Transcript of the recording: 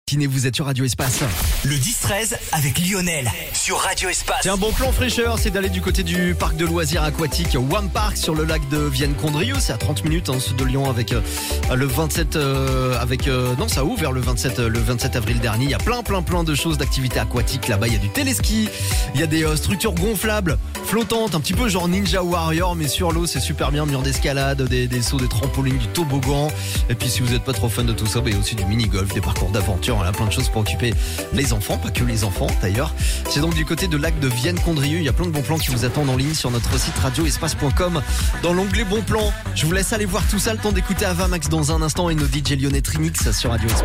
Vous êtes sur Radio Espace. Le 10-13 avec Lionel sur Radio Espace. C'est un bon plan fraîcheur, c'est d'aller du côté du parc de loisirs aquatiques One Park sur le lac de Vienne-Condrieu. C'est à 30 minutes sud de Lyon avec le 27 ça ouvre vers le 27 avril dernier. Il y a plein de choses, d'activités aquatiques là-bas. Il y a du téléski, il y a des structures gonflables, flottantes, un petit peu genre Ninja Warrior mais sur l'eau. C'est super bien, murs d'escalade, des sauts, des trampolines, du toboggan. Et puis si vous n'êtes pas trop fan de tout ça, il y a aussi du mini-golf, des parcours d'aventure. Voilà, plein de choses pour occuper les enfants, pas que les enfants d'ailleurs. C'est donc du côté de lac de Vienne-Condrieu. Il y a plein de bons plans qui vous attendent en ligne sur notre site radioespace.com. Dans l'onglet bons plans, je vous laisse aller voir tout ça. Le temps d'écouter Avamax dans un instant et nos DJ lyonnais Trinix sur Radio Espace.